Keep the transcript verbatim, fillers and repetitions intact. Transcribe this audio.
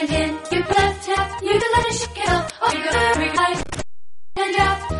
and in. Give the left hand, you can let it shake it off. Oh, you got every night. And out.